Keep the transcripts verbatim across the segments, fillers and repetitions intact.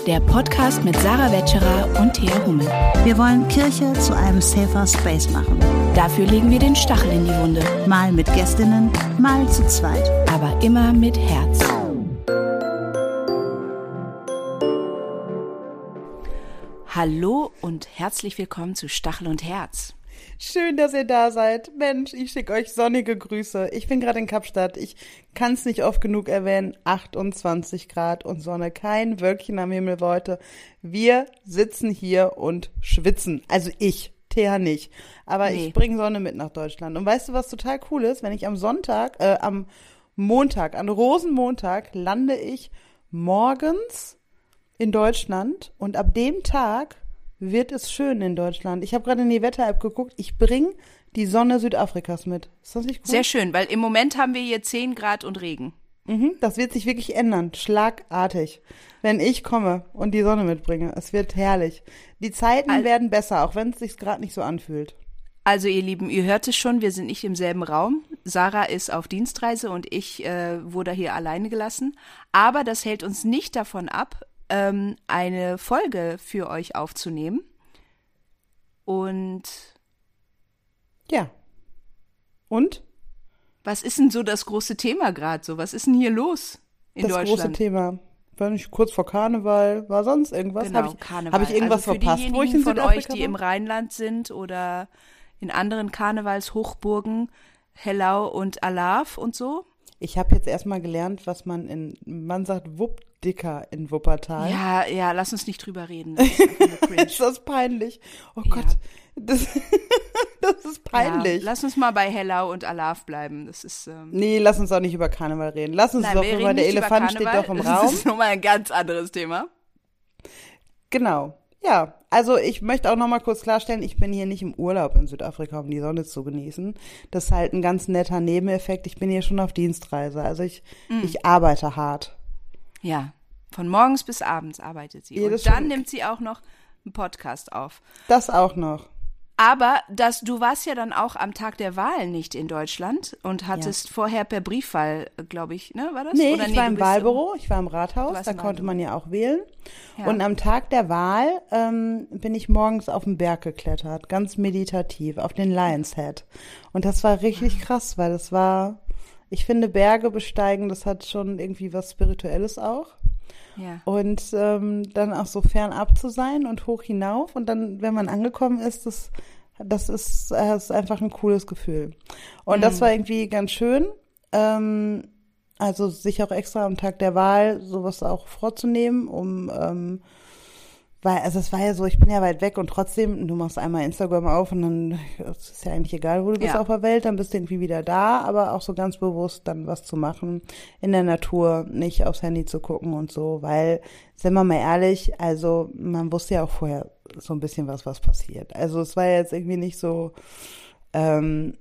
der Podcast mit Sarah Wetscherer und Thea Hummel. Wir wollen Kirche zu einem safer Space machen. Dafür legen wir den Stachel in die Wunde. Mal mit Gästinnen, mal zu zweit. Aber immer mit Herz. Hallo und herzlich willkommen zu Stachel und Herz. Schön, dass ihr da seid. Mensch, ich schicke euch sonnige Grüße. Ich bin gerade in Kapstadt. Ich kann es nicht oft genug erwähnen. achtundzwanzig Grad und Sonne. Kein Wölkchen am Himmel heute. Wir sitzen hier und schwitzen. Also ich, Thea nicht. Aber nee. Ich bringe Sonne mit nach Deutschland. Und weißt du, was total cool ist? Wenn ich am Sonntag, äh, am Montag, an Rosenmontag, lande ich morgens in Deutschland. Und ab dem Tag wird es schön in Deutschland. Ich habe gerade in die Wetter-App geguckt. Ich bringe die Sonne Südafrikas mit. Ist das nicht cool? Sehr schön, weil im Moment haben wir hier zehn Grad und Regen. Mhm, das wird sich wirklich ändern. Schlagartig. Wenn ich komme und die Sonne mitbringe. Es wird herrlich. Die Zeiten Al- werden besser, auch wenn es sich gerade nicht so anfühlt. Also ihr Lieben, ihr hört es schon, wir sind nicht im selben Raum. Sarah ist auf Dienstreise und ich äh, wurde hier alleine gelassen. Aber das hält uns nicht davon ab, eine Folge für euch aufzunehmen. Und ja. Und? Was ist denn so das große Thema gerade so? Was ist denn hier los in das Deutschland? Das große Thema. War nicht kurz vor Karneval, war sonst irgendwas? Genau, Habe ich, Karneval. Hab ich irgendwas also für verpasst, wo ich in von Südafrika euch, die war? im Rheinland sind oder in anderen Karnevalshochburgen, Hellau und Alav und so? Ich habe jetzt erstmal gelernt, was man in, man sagt Wuppdicker in Wuppertal. Ja, ja, lass uns nicht drüber reden. Das ist einfach nur cringe. Ist das peinlich? Oh ja. Gott, das, das ist peinlich. Ja, lass uns mal bei Hellau und Alav bleiben. Das ist. Ähm nee, lass uns auch nicht über Karneval reden. Lass uns Nein, doch über, der Elefant steht doch im Raum. Das ist nochmal ein ganz anderes Thema. Genau. Ja, also ich möchte auch noch mal kurz klarstellen, ich bin hier nicht im Urlaub in Südafrika, um die Sonne zu genießen. Das ist halt ein ganz netter Nebeneffekt. Ich bin hier schon auf Dienstreise, also ich, mm. ich arbeite hart. Ja, von morgens bis abends arbeitet sie. Jedes und dann schon. nimmt sie auch noch einen Podcast auf. Das auch noch. Aber das, du warst ja dann auch am Tag der Wahl nicht in Deutschland und hattest ja. vorher per Briefwahl, glaube ich, ne, war das? Nee, Oder ich nee, war im Wahlbüro, ich war im Rathaus, da im konnte man ja auch wählen. Ja. Und am Tag der Wahl ähm, bin ich morgens auf den Berg geklettert, ganz meditativ, auf den Lion's Head. Und das war richtig krass, weil das war, ich finde Berge besteigen, das hat schon irgendwie was Spirituelles auch. Ja. Und ähm, dann auch so fernab zu sein und hoch hinauf und dann, wenn man angekommen ist, das, das ist, das ist einfach ein cooles Gefühl. Und mhm. das war irgendwie ganz schön, ähm, also sich auch extra am Tag der Wahl sowas auch vorzunehmen, um, ähm, weil, also es war ja so, ich bin ja weit weg und trotzdem, du machst einmal Instagram auf und dann, es ist ja eigentlich egal, wo du bist ja. auf der Welt, dann bist du irgendwie wieder da, aber auch so ganz bewusst dann was zu machen in der Natur, nicht aufs Handy zu gucken und so, weil, sind wir mal ehrlich, also man wusste ja auch vorher so ein bisschen was, was passiert. Also es war jetzt irgendwie nicht so, ähm,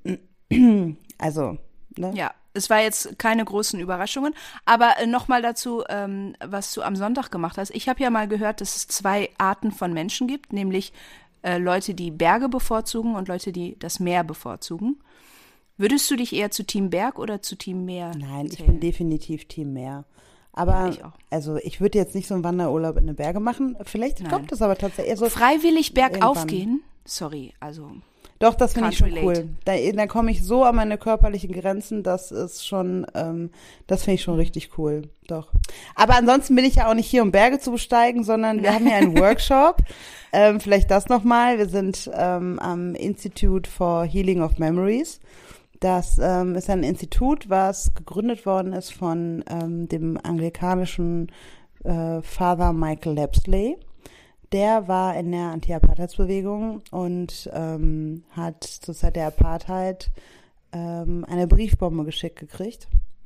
also, ne? Ja. Es war jetzt keine großen Überraschungen, aber äh, nochmal dazu, ähm, was du am Sonntag gemacht hast. Ich habe ja mal gehört, dass es zwei Arten von Menschen gibt, nämlich äh, Leute, die Berge bevorzugen und Leute, die das Meer bevorzugen. Würdest du dich eher zu Team Berg oder zu Team Meer Nein, ich zählen? bin definitiv Team Meer. Aber ja, ich auch. Also ich würde jetzt nicht so einen Wanderurlaub in den Berge machen. Vielleicht Nein. kommt es aber tatsächlich so. Freiwillig bergauf gehen? Sorry, also... Doch, das finde ich schon relate. cool. Da, da komme ich so an meine körperlichen Grenzen, das ist schon, ähm, das finde ich schon richtig cool. Doch. Aber ansonsten bin ich ja auch nicht hier, um Berge zu besteigen, sondern wir haben ja einen Workshop. ähm, vielleicht das nochmal. Wir sind ähm, am Institute for Healing of Memories. Das ähm, ist ein Institut, was gegründet worden ist von ähm, dem anglikanischen äh, Father Michael Lapsley. Der war in der Anti-Apartheidsbewegung und ähm, hat zur Zeit der Apartheid ähm, eine Briefbombe geschickt gekriegt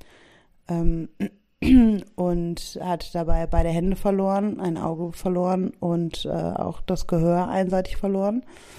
ähm, und hat dabei beide Hände verloren, ein Auge verloren und äh, auch das Gehör einseitig verloren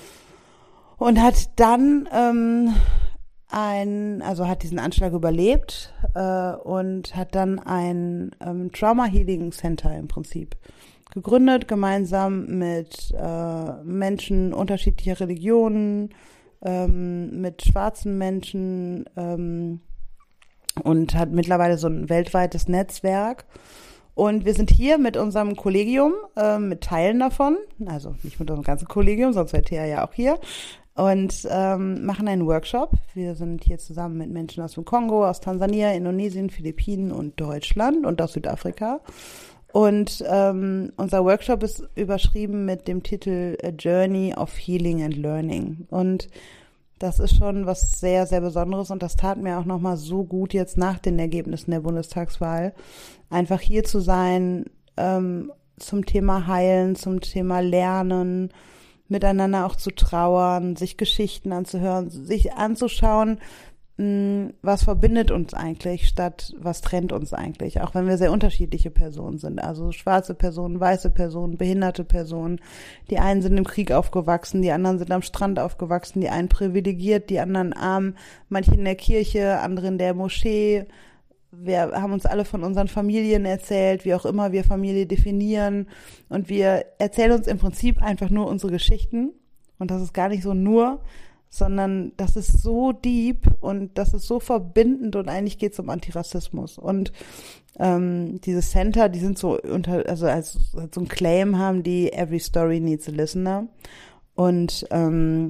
und hat dann ähm, ein, also hat diesen Anschlag überlebt äh, und hat dann ein ähm, Trauma Healing Center im Prinzip gegründet, gemeinsam mit äh, Menschen unterschiedlicher Religionen, ähm, mit schwarzen Menschen ähm, und hat mittlerweile so ein weltweites Netzwerk Und wir sind hier mit unserem Kollegium, äh, mit Teilen davon, also nicht mit unserem ganzen Kollegium, sonst wäre Thea ja auch hier, und ähm, machen einen Workshop. Wir sind hier zusammen mit Menschen aus dem Kongo, aus Tansania, Indonesien, Philippinen und Deutschland und aus Südafrika. Und ähm, unser Workshop ist überschrieben mit dem Titel A Journey of Healing and Learning. Und das ist schon was sehr, sehr Besonderes und das tat mir auch nochmal so gut jetzt nach den Ergebnissen der Bundestagswahl, einfach hier zu sein, ähm, zum Thema Heilen, zum Thema Lernen, miteinander auch zu trauern, sich Geschichten anzuhören, sich anzuschauen, mh, was verbindet uns eigentlich statt was trennt uns eigentlich, auch wenn wir sehr unterschiedliche Personen sind, also schwarze Personen, weiße Personen, behinderte Personen. Die einen sind im Krieg aufgewachsen, die anderen sind am Strand aufgewachsen, die einen privilegiert, die anderen arm, manche in der Kirche, andere in der Moschee. Wir haben uns alle von unseren Familien erzählt, wie auch immer wir Familie definieren. Und wir erzählen uns im Prinzip einfach nur unsere Geschichten. Und das ist gar nicht so nur, sondern das ist so deep und das ist so verbindend und eigentlich geht es um Antirassismus. Und ähm, diese Center, die sind so unter, also als, als so ein Claim haben die Every Story Needs a Listener. Und ähm,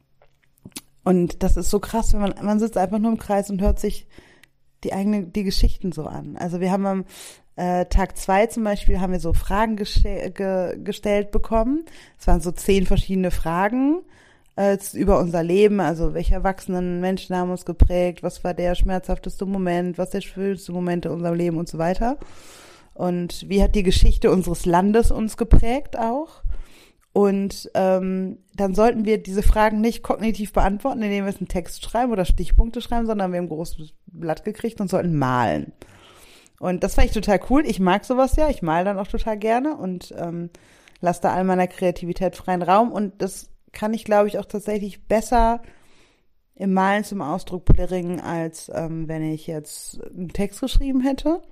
und das ist so krass, wenn man man sitzt einfach nur im Kreis und hört sich die eigene, die Geschichten so an. Also wir haben am äh, Tag zwei zum Beispiel haben wir so Fragen geste- ge- gestellt bekommen. Es waren so zehn verschiedene Fragen äh, über unser Leben. Also welche erwachsenen Menschen haben uns geprägt? Was war der schmerzhafteste Moment? Was der schönste Moment in unserem Leben und so weiter? Und wie hat die Geschichte unseres Landes uns geprägt auch? Und ähm, dann sollten wir diese Fragen nicht kognitiv beantworten, indem wir einen Text schreiben oder Stichpunkte schreiben, sondern wir haben ein großes Blatt gekriegt und sollten malen. Und das fand ich total cool. Ich mag sowas ja. Ich male dann auch total gerne und ähm, lasse da all meiner Kreativität freien Raum. Und das kann ich, glaube ich, auch tatsächlich besser im Malen zum Ausdruck bringen, als ähm, wenn ich jetzt einen Text geschrieben hätte.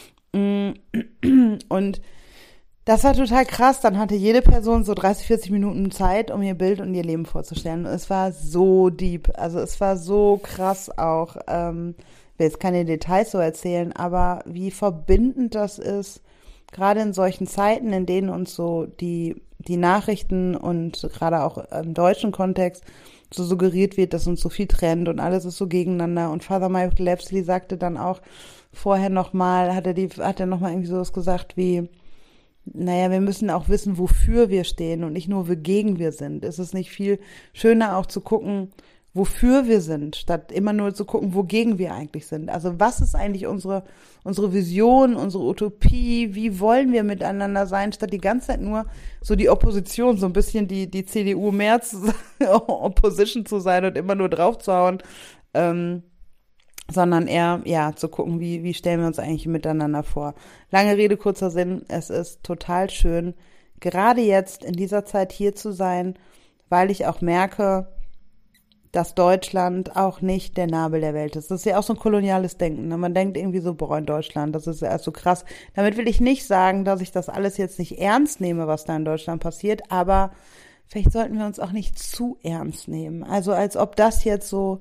Und das war total krass. Dann hatte jede Person so dreißig, vierzig Minuten Zeit, um ihr Bild und ihr Leben vorzustellen. Und es war so deep. Also es war so krass auch. Ähm, ich will jetzt keine Details so erzählen, aber wie verbindend das ist, gerade in solchen Zeiten, in denen uns so die, die Nachrichten und gerade auch im deutschen Kontext so suggeriert wird, dass uns so viel trennt und alles ist so gegeneinander. Und Father Michael Lapsley sagte dann auch vorher nochmal, hat er die, hat er nochmal irgendwie sowas gesagt wie, naja, wir müssen auch wissen, wofür wir stehen und nicht nur, wogegen wir sind. Es ist nicht viel schöner auch zu gucken, wofür wir sind, statt immer nur zu gucken, wogegen wir eigentlich sind. Also was ist eigentlich unsere unsere Vision, unsere Utopie? Wie wollen wir miteinander sein, statt die ganze Zeit nur so die Opposition, so ein bisschen die die C D U mehr zu Opposition zu sein und immer nur draufzuhauen, ähm, sondern eher, ja, zu gucken, wie, wie stellen wir uns eigentlich miteinander vor. Lange Rede, kurzer Sinn, es ist total schön, gerade jetzt in dieser Zeit hier zu sein, weil ich auch merke, dass Deutschland auch nicht der Nabel der Welt ist. Das ist ja auch so ein koloniales Denken. Ne? Man denkt irgendwie so, boah, in Deutschland, das ist ja so krass. Damit will ich nicht sagen, dass ich das alles jetzt nicht ernst nehme, was da in Deutschland passiert, aber vielleicht sollten wir uns auch nicht zu ernst nehmen. Also als ob das jetzt so,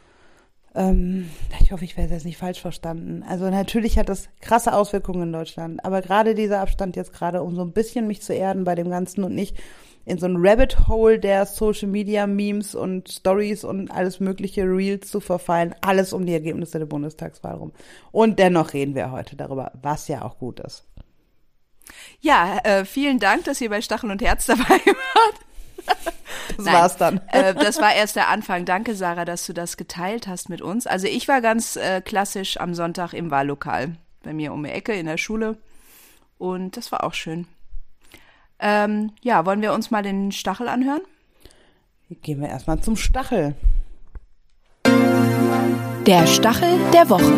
ähm, ich hoffe, ich werde das nicht falsch verstanden. Also natürlich hat das krasse Auswirkungen in Deutschland, aber gerade dieser Abstand jetzt gerade, um so ein bisschen mich zu erden bei dem Ganzen und nicht in so ein Rabbit Hole der Social Media Memes und Stories und alles mögliche Reels zu verfallen, alles um die Ergebnisse der Bundestagswahl rum. Und dennoch reden wir heute darüber, was ja auch gut ist. Ja, äh, vielen Dank, dass ihr bei Stachel und Herz dabei wart. Das Nein, war's dann. äh, das war erst der Anfang. Danke, Sarah, dass du das geteilt hast mit uns. Also ich war ganz äh, klassisch am Sonntag im Wahllokal, bei mir um die Ecke in der Schule. Und das war auch schön. Ähm, ja, wollen wir uns mal den Stachel anhören? Gehen wir erstmal zum Stachel. Der Stachel der Woche.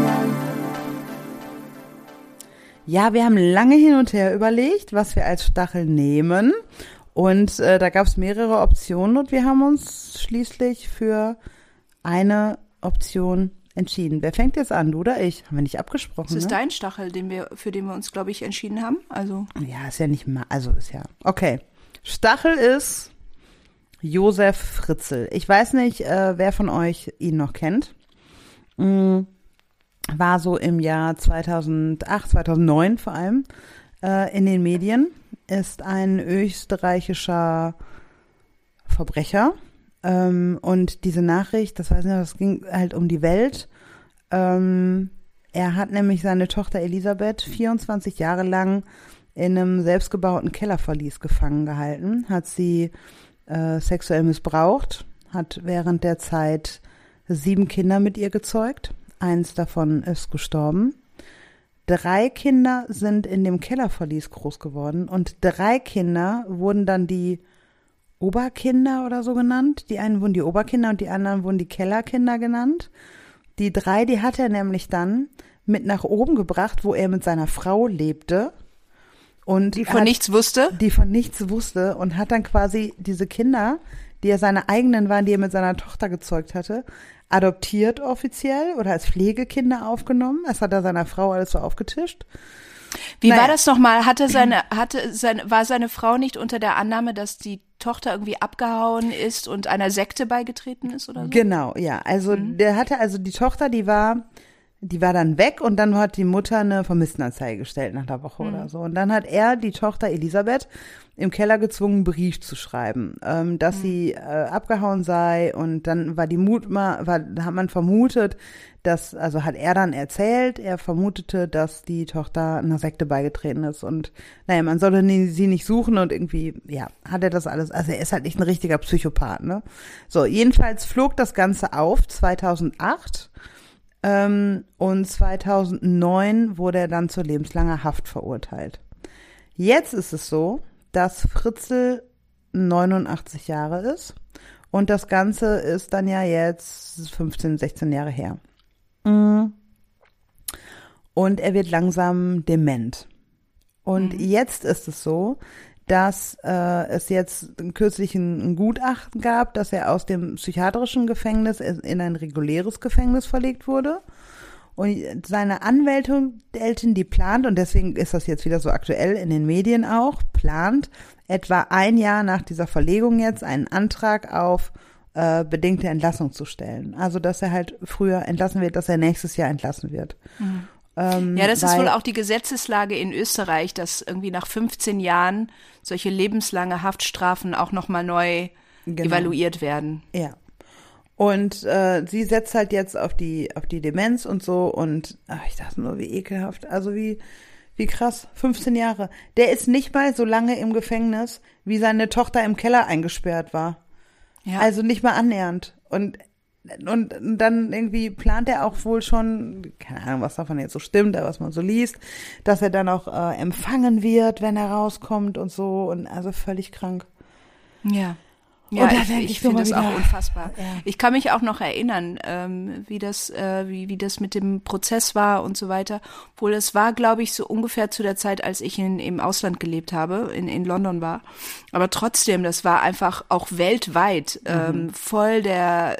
Ja, wir haben lange hin und her überlegt, was wir als Stachel nehmen. Und äh, da gab es mehrere Optionen und wir haben uns schließlich für eine Option entschieden. Wer fängt jetzt an, du oder ich? Haben wir nicht abgesprochen, Das ist ne? dein Stachel, den wir, für den wir uns, glaube ich, entschieden haben. Also Ja, ist ja nicht mal, also ist ja, okay. Stachel ist Josef Fritzl. Ich weiß nicht, äh, wer von euch ihn noch kennt. Mm, war so im Jahr zweitausendacht, zweitausendneun vor allem äh, in den Medien, ist ein österreichischer Verbrecher. Ähm, und diese Nachricht, das weiß ich nicht, das ging halt um die Welt. Ähm, er hat nämlich seine Tochter Elisabeth vierundzwanzig Jahre lang in einem selbstgebauten Kellerverlies gefangen gehalten, hat sie äh, sexuell missbraucht, hat während der Zeit sieben Kinder mit ihr gezeugt. Eins davon ist gestorben. Drei Kinder sind in dem Kellerverlies groß geworden und drei Kinder wurden dann die Oberkinder oder so genannt. Die einen wurden die Oberkinder und die anderen wurden die Kellerkinder genannt. Die drei, die hat er nämlich dann mit nach oben gebracht, wo er mit seiner Frau lebte. Und die von hat, nichts wusste? Die von nichts wusste und hat dann quasi diese Kinder, die ja seine eigenen waren, die er mit seiner Tochter gezeugt hatte, adoptiert offiziell oder als Pflegekinder aufgenommen. Das hat er seiner Frau alles so aufgetischt. Wie naja. war das nochmal? Hatte seine, hatte seine, war seine Frau nicht unter der Annahme, dass die Tochter irgendwie abgehauen ist und einer Sekte beigetreten ist oder so? Genau, ja. Also mhm. der hatte, also die Tochter, die war, die war dann weg und dann hat die Mutter eine Vermisstenanzeige gestellt nach einer Woche mhm. oder so. Und dann hat er die Tochter Elisabeth im Keller gezwungen, einen Brief zu schreiben, ähm, dass mhm. sie äh, abgehauen sei. Und dann war die Mut, war, hat man vermutet, dass, also hat er dann erzählt, er vermutete, dass die Tochter einer Sekte beigetreten ist. Und naja, man solle nie, sie nicht suchen und irgendwie, ja, hat er das alles, also er ist halt nicht ein richtiger Psychopath, ne? So, jedenfalls flog das Ganze auf, zweitausendacht. Ähm, und zweitausendneun wurde er dann zu lebenslanger Haft verurteilt. Jetzt ist es so, dass Fritzl neunundachtzig Jahre ist und das Ganze ist dann ja jetzt fünfzehn, sechzehn Jahre her. Und er wird langsam dement. Und mhm. jetzt ist es so, dass äh, es jetzt kürzlich ein, ein Gutachten gab, dass er aus dem psychiatrischen Gefängnis in ein reguläres Gefängnis verlegt wurde. Und seine Anwältin, die plant, und deswegen ist das jetzt wieder so aktuell in den Medien auch, plant etwa ein Jahr nach dieser Verlegung jetzt einen Antrag auf äh, bedingte Entlassung zu stellen. Also, dass er halt früher entlassen wird, dass er nächstes Jahr entlassen wird. Mhm. Ähm, ja, das weil, ist wohl auch die Gesetzeslage in Österreich, dass irgendwie nach fünfzehn Jahren solche lebenslange Haftstrafen auch nochmal neu genau. evaluiert werden. Ja. Und äh, sie setzt halt jetzt auf die auf die Demenz und so und ach, ich dachte nur, wie ekelhaft, also wie wie krass, fünfzehn Jahre. Der ist nicht mal so lange im Gefängnis, wie seine Tochter im Keller eingesperrt war. Ja. Also nicht mal annähernd. Und und dann irgendwie plant er auch wohl schon, keine Ahnung, was davon jetzt so stimmt, aber was man so liest, dass er dann auch äh, empfangen wird, wenn er rauskommt und so und also völlig krank. Ja. Ja, ich, ich, ich finde das auch unfassbar. Ja. Ich kann mich auch noch erinnern, ähm, wie das, äh, wie, wie das mit dem Prozess war und so weiter. Obwohl es war, glaube ich, so ungefähr zu der Zeit, als ich in, im Ausland gelebt habe, in, in London war. Aber trotzdem, das war einfach auch weltweit ähm, mhm. voll der,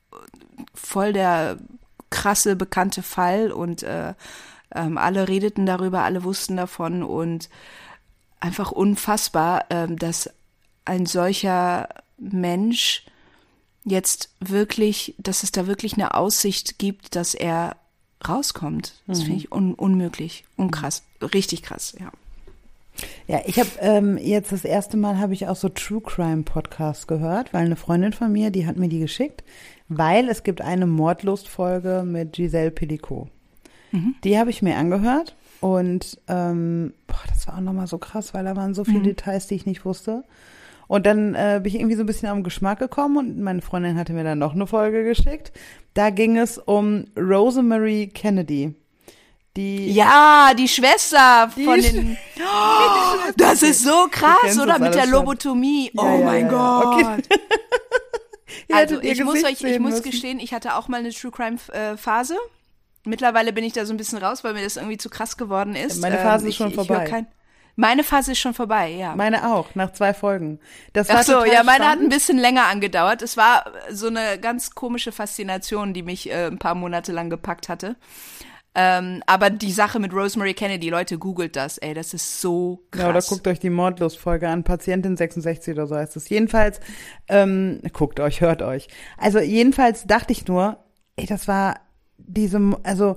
voll der krasse bekannte Fall und äh, ähm, alle redeten darüber, alle wussten davon und einfach unfassbar, ähm, dass ein solcher Mensch jetzt wirklich, dass es da wirklich eine Aussicht gibt, dass er rauskommt. Das mhm. finde ich un- unmöglich, unkrass, richtig krass, ja. Ja, ich habe ähm, jetzt das erste Mal habe ich auch so True Crime Podcasts gehört, weil eine Freundin von mir, die hat mir die geschickt, weil es gibt eine Mordlust-Folge mit Giselle Pellicot. Mhm. Die habe ich mir angehört und ähm, boah, das war auch nochmal so krass, weil da waren so viele mhm. Details, die ich nicht wusste. Und dann äh, bin ich irgendwie so ein bisschen am Geschmack gekommen und meine Freundin hatte mir dann noch eine Folge geschickt. Da ging es um Rosemary Kennedy. Die ja, die Schwester die von Sch- den. Oh, das ist so krass, oder? Mit der Lobotomie. Ja, oh ja, mein ja, Gott. ja. Okay. Also ich muss euch, ich muss gestehen, ich hatte auch mal eine True Crime äh, Phase. Mittlerweile bin ich da so ein bisschen raus, weil mir das irgendwie zu krass geworden ist. Meine Phase ähm, ich, ist schon ich vorbei. Kein, meine Phase ist schon vorbei, ja. Meine auch, nach zwei Folgen. Das war Ach so, total ja, meine spannend. hat ein bisschen länger angedauert. Es war so eine ganz komische Faszination, die mich äh, ein paar Monate lang gepackt hatte. Ähm, aber die Sache mit Rosemary Kennedy, Leute, googelt das, ey, das ist so krass. Ja, oder guckt euch die Mordlust-Folge an, Patientin sechsundsechzig oder so heißt es. Jedenfalls, ähm, guckt euch, hört euch. Also jedenfalls dachte ich nur, ey, das war diese, also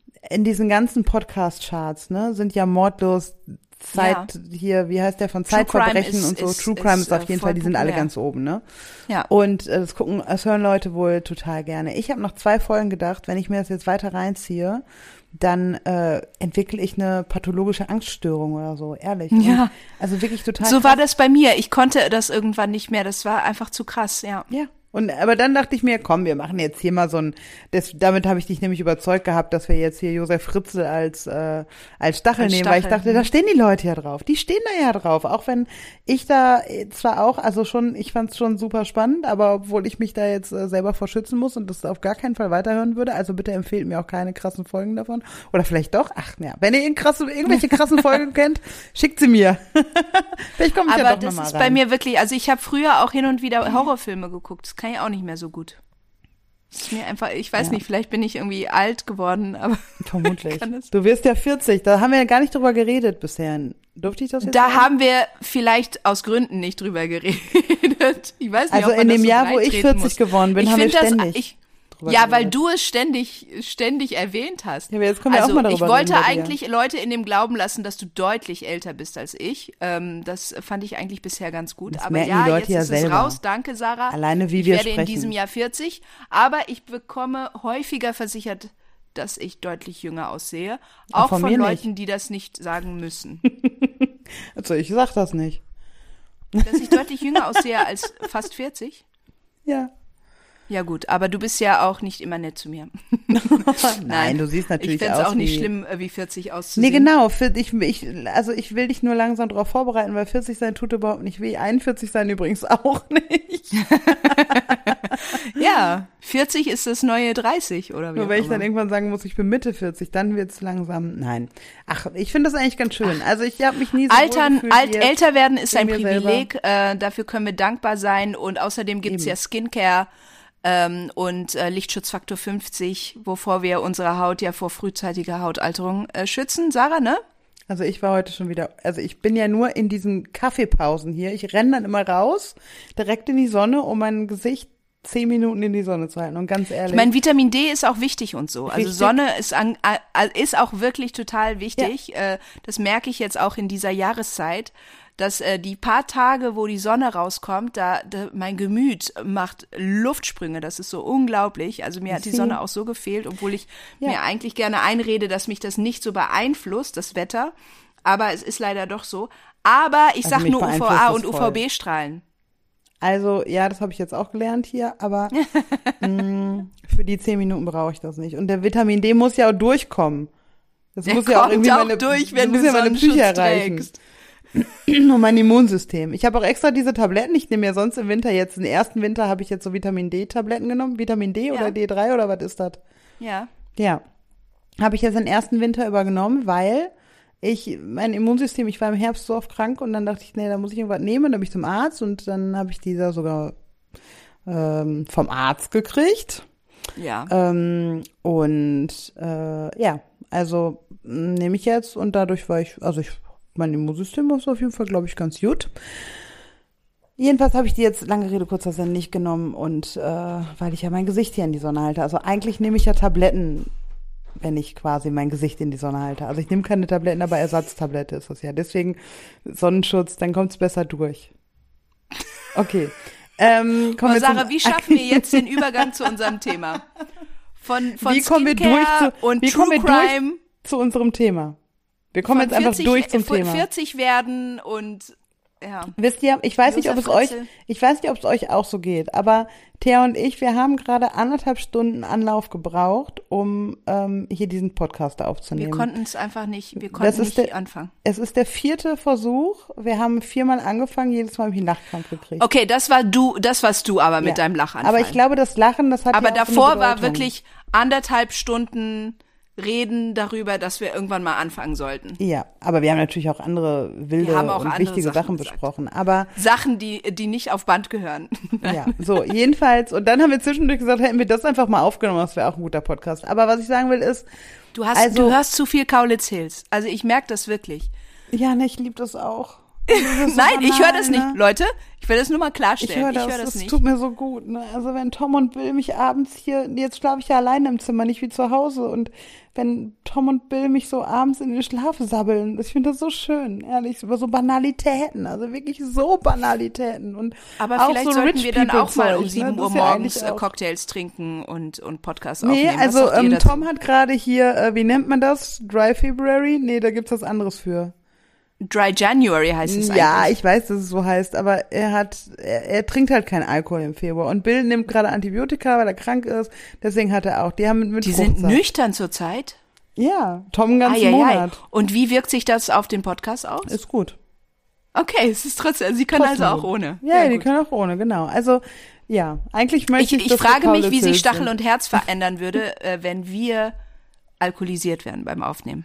in diesen ganzen Podcast-Charts, ne, sind ja mordlos Zeit ja. hier, wie heißt der, von Zeitverbrechen und so. Ist, True Crime ist, ist auf jeden Fall, die sind alle ganz oben, ne? Ja. Und äh, das gucken, das hören Leute wohl total gerne. Ich habe noch zwei Folgen gedacht, wenn ich mir das jetzt weiter reinziehe, dann äh, entwickle ich eine pathologische Angststörung oder so, ehrlich. Ja. Und, also wirklich total So krass. war das bei mir. Ich konnte das irgendwann nicht mehr. Das war einfach zu krass, ja. Ja. Und aber dann dachte ich mir, komm, wir machen jetzt hier mal so ein, das, damit habe ich dich nämlich überzeugt gehabt, dass wir jetzt hier Josef Fritzl als äh, als Stachel als nehmen, Stachel. weil ich dachte, da stehen die Leute ja drauf. Die stehen da ja drauf, auch wenn ich da zwar auch, also schon, ich fand es schon super spannend, aber obwohl ich mich da jetzt äh, selber vor schützen muss und das auf gar keinen Fall weiterhören würde, also bitte empfehlt mir auch keine krassen Folgen davon. Oder vielleicht doch, ach ja, wenn ihr krasse, irgendwelche krassen Folgen kennt, schickt sie mir. Vielleicht komme ich aber ja doch das nochmal ist rein. Bei mir wirklich, also ich habe früher auch hin und wieder Horrorfilme geguckt. Das kann ich auch nicht mehr so gut. Das ist mir einfach, ich weiß Ja. nicht, vielleicht bin ich irgendwie alt geworden, aber Vermutlich. kann es- Du wirst ja vierzig, da haben wir ja gar nicht drüber geredet bisher. Durfte ich das jetzt da sagen? haben wir vielleicht aus Gründen nicht drüber geredet. Ich weiß nicht, Also ob man in dem das so Jahr, wo ich reintreten vierzig muss. geworden bin, ich haben wir find das, ständig ich, drüber Ja, weil geredet. du es ständig, ständig erwähnt hast. Ja, aber jetzt können wir also auch mal darüber ich wollte reden bei dir. eigentlich Leute in dem Glauben lassen, dass du deutlich älter bist als ich. Ähm, das fand ich eigentlich bisher ganz gut. Das aber merken ja, die Leute jetzt ja ist selber. es raus. Danke, Sarah. Alleine wie ich wir werde sprechen. in diesem Jahr vierzig, aber ich bekomme häufiger versichert, dass ich deutlich jünger aussehe. Ach, Auch von von, mir Leuten, die das nicht sagen müssen. Also ich sag das nicht. Dass ich deutlich jünger aussehe als fast vierzig? Ja. Ja gut, aber du bist ja auch nicht immer nett zu mir. Nein, du siehst natürlich Ich fände aus es auch nicht wie- schlimm, äh, wie vierzig Nee, auszusehen. genau. Für, ich, ich, also ich will dich nur langsam darauf vorbereiten, weil vierzig sein tut überhaupt nicht weh. einundvierzig sein übrigens auch nicht. Ja, vierzig ist das neue dreißig, oder wie Nur auch wenn ich immer. dann irgendwann sagen muss, ich bin Mitte vierzig, dann wird's langsam, nein. Ach, ich finde das eigentlich ganz schön. Also ich habe mich nie so Altern, wohlgefühlt wie alt, jetzt. älter werden ist in ein mir Privileg, äh, dafür können wir dankbar sein und außerdem gibt's Eben. ja Skincare ähm, und äh, Lichtschutzfaktor fünfzig, wovor wir unsere Haut ja vor frühzeitiger Hautalterung äh, schützen. Sarah, ne? Also ich war heute schon wieder, also ich bin ja nur in diesen Kaffeepausen hier. Ich renne dann immer raus, direkt in die Sonne, um mein Gesicht zehn Minuten in die Sonne zu halten. Und ganz ehrlich. Ich meine, Vitamin D ist auch wichtig und so. Also Richtig. Sonne ist, an, äh, ist auch wirklich total wichtig. Äh, das merke ich jetzt auch in dieser Jahreszeit, dass äh, die paar Tage, wo die Sonne rauskommt, da, da mein Gemüt macht Luftsprünge. Das ist so unglaublich. Also mir hat die Sie- Sonne auch so gefehlt, obwohl ich Ja. mir eigentlich gerne einrede, dass mich das nicht so beeinflusst, das Wetter. Aber es ist leider doch so. Aber ich Also sag mich nur U V A beeinflusst und es U voll. V B-Strahlen. Also, ja, das habe ich jetzt auch gelernt hier, aber mh, für die zehn Minuten brauche ich das nicht. Und der Vitamin D muss ja auch durchkommen. Das Der muss ja auch kommt irgendwie auch meine, durch, wenn muss du ja meine Sonnenschutz Psyche erreichen. trägst. Und mein Immunsystem. Ich habe auch extra diese Tabletten. Ich nehme ja sonst im Winter jetzt, den ersten Winter habe ich jetzt so Vitamin D-Tabletten genommen. Vitamin D Ja. oder D drei oder was ist das? Ja. Ja. Habe ich jetzt den ersten Winter übernommen, weil ich, mein Immunsystem, ich war im Herbst so oft krank und dann dachte ich, nee, da muss ich irgendwas nehmen. Dann bin ich zum Arzt und dann habe ich dieser sogar ähm, vom Arzt gekriegt. Ja. Ähm, und äh, ja, also mh, nehme ich jetzt und dadurch war ich, also ich, mein Immunsystem ist auf jeden Fall, glaube ich, ganz gut. Jedenfalls habe ich die jetzt, lange Rede, kurzer Sinn, nicht genommen und äh, weil ich ja mein Gesicht hier in die Sonne halte. Also eigentlich nehme ich ja Tabletten, wenn ich quasi mein Gesicht in die Sonne halte. Also ich nehme keine Tabletten, aber Ersatztablette ist das ja. Deswegen Sonnenschutz, dann kommt es besser durch. Okay. Ähm, kommen Oh, wir Sarah, zum- wie schaffen wir jetzt den Übergang zu unserem Thema? Von, von Wie kommen wir Skincare durch zu- und wie True kommen wir durch Crime. zu unserem Thema? Wir kommen Von jetzt einfach vierzig durch zum von Thema. vierzig werden und ja. Wisst ihr, ich weiß nicht, ob es Josef euch, Fritzl. ich weiß nicht, ob es euch auch so geht, aber Thea und ich, wir haben gerade anderthalb Stunden Anlauf gebraucht, um ähm, hier diesen Podcast Wir aufzunehmen. konnten es einfach nicht, wir Das konnten ist nicht der- anfangen. Es ist der vierte Versuch. Wir haben viermal angefangen, jedes Mal habe ich einen Lachkrampf gekriegt. Okay, das war du, das warst du aber mit Ja. deinem Lachanfall. Aber ich glaube, das Lachen, das hat aber ja auch so davor eine war Bedeutung. wirklich anderthalb Stunden reden darüber, dass wir irgendwann mal anfangen sollten. Ja, aber wir haben natürlich auch andere wilde Wir haben auch und andere wichtige Sachen Sachen gesagt. besprochen. Aber Sachen, die, die nicht auf Band gehören. ja, so, jedenfalls. Und dann haben wir zwischendurch gesagt, hätten wir das einfach mal aufgenommen, das wäre auch ein guter Podcast. Aber was ich sagen will ist, Du hast, Also- du hörst zu viel Kaulitz Hills. Also ich merke das wirklich. ja, ne, ich liebe das auch. Das so Nein, ich höre banal, das nicht. ne? Leute, ich will das nur mal klarstellen. Ich höre das, ich hör das das nicht. tut mir so gut. Ne? Also wenn Tom und Bill mich abends hier, jetzt schlafe ich ja alleine im Zimmer, nicht wie zu Hause. Und wenn Tom und Bill mich so abends in den Schlaf sabbeln, ich finde das so schön, ehrlich, über so Banalitäten, also wirklich so Banalitäten. Und Aber auch vielleicht so sollten Rich wir dann auch mal um People-Zeug, sieben ne? Uhr Das ist ja morgens eigentlich äh, auch- Cocktails trinken und, und Podcasts Nee, aufnehmen. Was also sagt ihr ähm, dazu? Tom hat gerade hier, äh, wie nennt man das? Dry February? Nee, da gibt's was anderes für. Dry January heißt es Ja, eigentlich. ich weiß, dass es so heißt, aber er hat, er, er trinkt halt keinen Alkohol im Februar. Und Bill nimmt gerade Antibiotika, weil er krank ist. Deswegen hat er auch. Die haben mit, mit Die sind Fruchtsaft. nüchtern zurzeit. Ja, Tom einen ganzen Eieiei. Monat. Und wie wirkt sich das auf den Podcast aus? Ist gut. Okay, es ist trotzdem, Sie können Trotzdem also auch gut. ohne. Ja, die gut. können auch ohne, genau. Also, ja, eigentlich möchte Ich, ich, ich dass wir frage mich, wie Kaulitz sich Stachel sind. und Herz verändern würde, äh, wenn wir alkoholisiert werden beim Aufnehmen.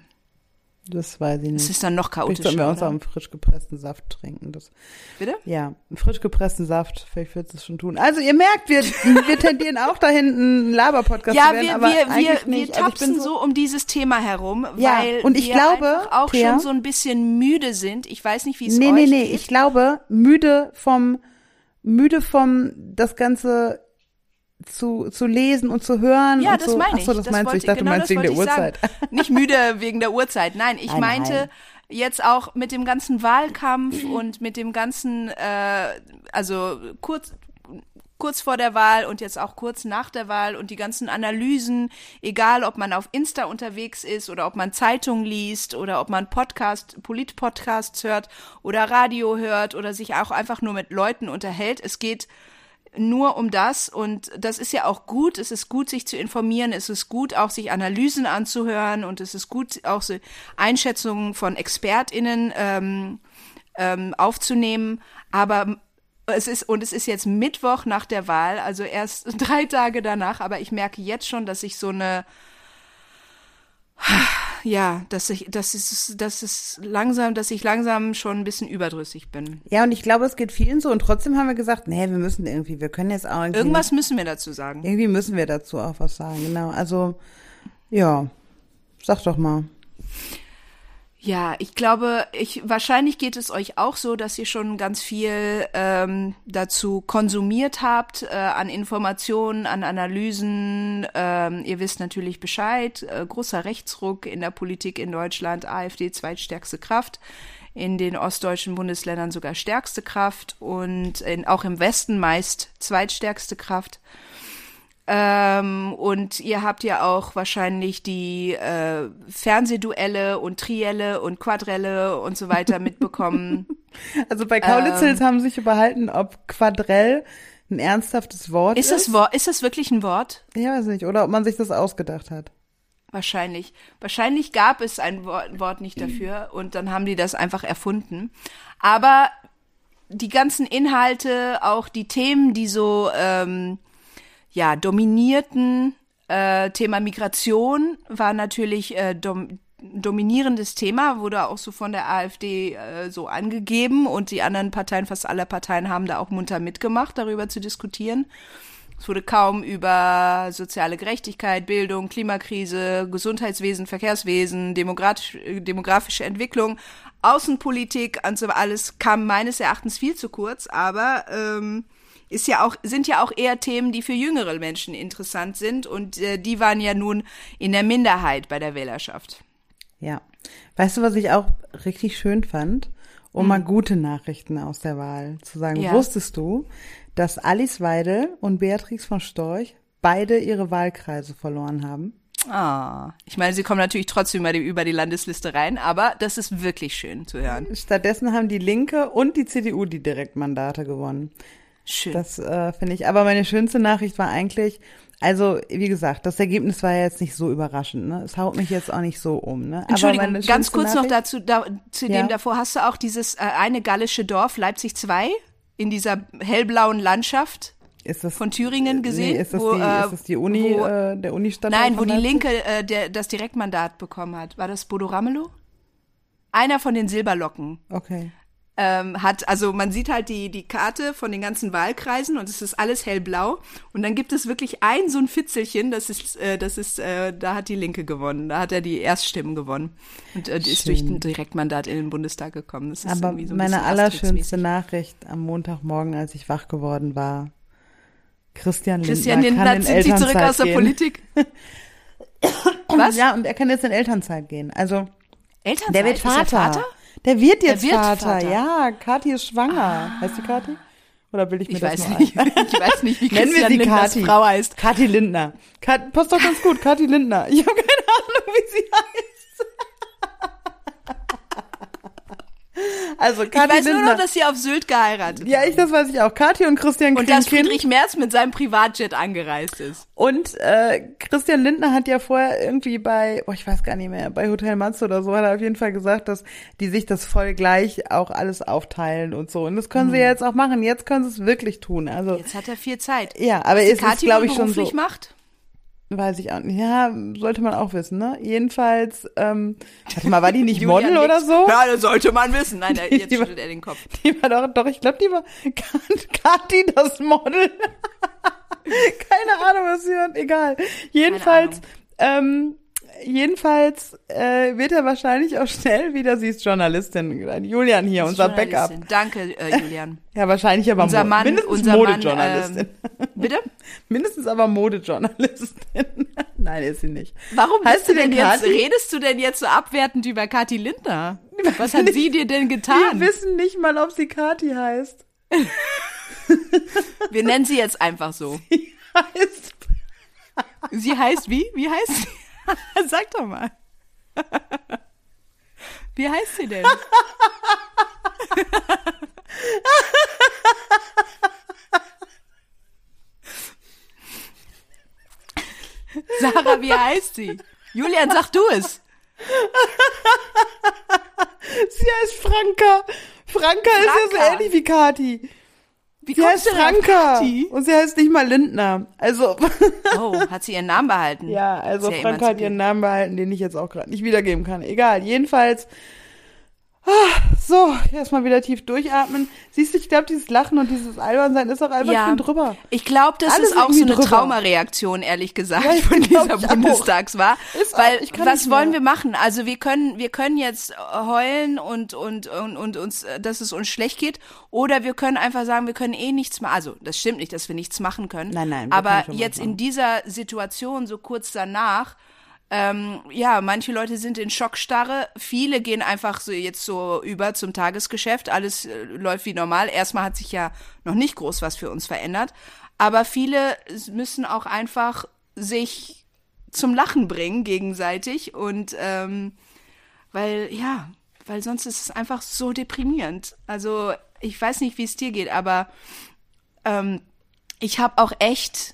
Das weiß ich Das nicht. ist dann noch Vielleicht chaotischer, sollten wir uns auch oder? einen frisch gepressten Saft trinken. Das, Bitte? ja, einen frisch gepressten Saft, vielleicht wird es schon tun. Also ihr merkt, wir, wir tendieren auch dahin, ein Laber-Podcast Ja, zu werden, wir, aber wir, wir, eigentlich wir nicht. Also ich bin tapsen so um dieses Thema herum, Ja, weil und ich wir glaube, einfach auch Thea- schon so ein bisschen müde sind. Ich weiß nicht, wie es Nee, euch nee, nee, geht. ich glaube, müde vom, müde vom, das Ganze zu, zu lesen und zu hören. Ja, und das so. meine Ach ich. so, das, meinst du, wollte- ich dachte, genau du meinst das wegen der wollte ich Uhrzeit. sagen. Nicht müde wegen der Uhrzeit. Nein, ich Nein, meinte nein. jetzt auch mit dem ganzen Wahlkampf und mit dem ganzen, äh, also kurz, kurz vor der Wahl und jetzt auch kurz nach der Wahl und die ganzen Analysen, egal ob man auf Insta unterwegs ist oder ob man Zeitung liest oder ob man Podcast, Polit-Podcasts hört oder Radio hört oder sich auch einfach nur mit Leuten unterhält. Es geht nur um das und das ist ja auch gut. Es ist gut, sich zu informieren. Es ist gut, auch sich Analysen anzuhören und es ist gut, auch so Einschätzungen von ExpertInnen ähm, ähm, aufzunehmen. Aber es ist, und es ist jetzt Mittwoch nach der Wahl, also erst drei Tage danach, aber ich merke jetzt schon, dass ich so eine, ja, dass ich, dass es, dass es langsam, dass ich langsam schon ein bisschen überdrüssig bin. Ja, und ich glaube, es geht vielen so. Und trotzdem haben wir gesagt, nee, wir müssen irgendwie, wir können jetzt auch irgendwie, Irgendwas müssen wir dazu sagen. nicht, irgendwie müssen wir dazu auch was sagen. Genau, also, ja, sag doch mal. Ja, ich glaube, ich wahrscheinlich geht es euch auch so, dass ihr schon ganz viel ähm, dazu konsumiert habt, äh, an Informationen, an Analysen. Ähm, ihr wisst natürlich Bescheid. Äh, großer Rechtsruck in der Politik in Deutschland, AfD zweitstärkste Kraft, in den ostdeutschen Bundesländern sogar stärkste Kraft und in, auch im Westen meist zweitstärkste Kraft. Ähm, und ihr habt ja auch wahrscheinlich die äh, Fernsehduelle und Trielle und Quadrelle und so weiter mitbekommen. Also bei Kaulitzels Ähm. haben sich überhalten, ob Quadrell ein ernsthaftes Wort ist. Ist das, Wort, ist das wirklich ein Wort? Ja, weiß nicht. Oder ob man sich das ausgedacht hat. Wahrscheinlich. Wahrscheinlich gab es ein Wort, Wort nicht dafür und dann haben die das einfach erfunden. Aber die ganzen Inhalte, auch die Themen, die so ähm, ja dominierten, äh, Thema Migration war natürlich äh, dom dominierendes Thema, wurde auch so von der AfD äh, so angegeben und die anderen Parteien, fast alle Parteien haben da auch munter mitgemacht, darüber zu diskutieren. Es wurde kaum über soziale Gerechtigkeit, Bildung, Klimakrise, Gesundheitswesen, Verkehrswesen, demografisch, demografische Entwicklung, Außenpolitik und so alles kam meines Erachtens viel zu kurz, aber ähm, ist ja auch, sind ja auch eher Themen, die für jüngere Menschen interessant sind und äh, die waren ja nun in der Minderheit bei der Wählerschaft. Ja. Weißt du, was ich auch richtig schön fand? Um hm. mal gute Nachrichten aus der Wahl zu sagen. Ja. Wusstest du, dass Alice Weidel und Beatrix von Storch beide ihre Wahlkreise verloren haben? Ah, ich meine, sie kommen natürlich trotzdem über die, über die Landesliste rein, aber das ist wirklich schön zu hören. Stattdessen haben die Linke und die C D U die Direktmandate gewonnen. Schön. Das äh, finde ich. Aber meine schönste Nachricht war eigentlich, also wie gesagt, das Ergebnis war ja jetzt nicht so überraschend. Ne? Es haut mich jetzt auch nicht so um. Ne? Entschuldigung, Aber meine ganz schönste kurz noch Nachricht, dazu, da, zu Ja. dem davor, hast du auch dieses äh, eine gallische Dorf, Leipzig zwei, in dieser hellblauen Landschaft ist das, von Thüringen gesehen? Nee, ist das wo, die, äh, ist das die Uni, wo, äh, der Uni-Stadtteil Nein, wo von die Leipzig? Linke äh, der, das Direktmandat bekommen hat. War das Bodo Ramelow? Einer von den Silberlocken. Okay. ähm, hat, also man sieht halt die, die Karte von den ganzen Wahlkreisen und es ist alles hellblau. Und dann gibt es wirklich ein so ein Fitzelchen, das ist, äh, das ist, äh, da hat die Linke gewonnen. Da hat er die Erststimmen gewonnen. Und äh, die ist durch ein Direktmandat in den Bundestag gekommen. Das ist Aber irgendwie so ein meine bisschen allerschönste Asterix-mäßig. Nachricht am Montagmorgen, als ich wach geworden war, Christian Lindner Christian Lindner kann in zieht sich zurück Elternzeit aus der gehen. Politik. Was? Ja, und er kann jetzt in Elternzeit gehen. Also Elternzeit? der wird Ist er Vater. Vater? Der wird jetzt Der wird Vater. Vater. Ja, Kathi ist schwanger. Heißt die Kathi? Oder will ich mir Ich das weiß nur nicht. ein? Ich weiß nicht, wie Nennen wir Christian sie Lindners Kathi. Frau heißt. Kathi Lindner. Kat, passt doch ganz gut, Kathi Lindner. Ich habe keine Ahnung, wie sie heißt. Also Ich Kathi weiß nur Lindner. noch, dass sie auf Sylt geheiratet Ja, ich, das weiß ich auch. Kathi und Christian und kriegen dass Kind. Friedrich Merz mit seinem Privatjet angereist ist. Und äh, Christian Lindner hat ja vorher irgendwie bei, oh, ich weiß gar nicht mehr, bei Hotel Matze oder so, hat er auf jeden Fall gesagt, dass die sich das voll gleich auch alles aufteilen und so. Und das können sie ja jetzt auch machen. Jetzt können sie es wirklich tun. Also Jetzt hat er viel Zeit. ja, aber Was es ist, Kathi glaube wohl ich, schon so. beruflich macht? Weiß ich auch nicht. Ja, sollte man auch wissen, ne? Jedenfalls, ähm, warte mal, war die nicht Julian Model oder nickt. so? Ja, das sollte man wissen. Nein, der, jetzt Die war- schüttelt er den Kopf. Die war doch, doch, ich glaube, die war Kathi das Model. Keine Ahnung, was sie hat, egal. Jedenfalls, ähm, jedenfalls äh, wird er wahrscheinlich auch schnell wieder, sie ist Journalistin, Julian hier, unser Backup. Journalistin. Danke, äh, Julian. Ja, wahrscheinlich aber Unser Mo- Mann, mindestens unser Mann, Modejournalistin. ähm, bitte? Mindestens aber Modejournalistin. Nein, ist sie nicht. Warum Heißt bist du sie denn denn jetzt, Kathi? redest du denn jetzt so abwertend über Kathi Lindner? Was hat sie dir denn getan? Wir wissen nicht mal, ob sie Kathi heißt. Wir nennen sie jetzt einfach so. Sie heißt Sie heißt wie? Wie heißt sie? Sag doch mal. Wie heißt sie denn? Sarah, wie heißt sie? Julian, sag du es. Sie heißt Franka. Franka, ist ja so Franka. ähnlich wie Kathi. Wie Sie heißt kommst du denn auf Franka. Kathi? Und sie heißt nicht mal Lindner. Also, Oh, hat sie ihren Namen behalten? ja, also Sehr Franka hat ihren Namen behalten, den ich jetzt auch gerade nicht wiedergeben kann. Egal, jedenfalls. Ah, so, erstmal wieder tief durchatmen. Siehst du, ich glaube, dieses Lachen und dieses Albernsein ist auch einfach Ja, schon drüber. ich glaube, das Alles ist auch so irgendwie eine drüber. Traumareaktion, ehrlich gesagt, Ja, ich von glaub, dieser ich auch. Bundestagswahl. Ist auch, Weil, ich kann was nicht wollen mehr. wir machen? Also wir können, wir können jetzt heulen und, und, und, und uns, dass es uns schlecht geht. Oder wir können einfach sagen, wir können eh nichts machen. Also, das stimmt nicht, dass wir nichts machen können. Nein, nein, wir Aber können schon was jetzt in machen. dieser Situation, so kurz danach, Ähm, ja, manche Leute sind in Schockstarre, viele gehen einfach so jetzt so über zum Tagesgeschäft, alles äh, läuft wie normal. Erstmal hat sich ja noch nicht groß was für uns verändert, aber viele müssen auch einfach sich zum Lachen bringen gegenseitig und ähm, weil, ja, weil sonst ist es einfach so deprimierend. Also ich weiß nicht, wie es dir geht, aber ähm, ich habe auch echt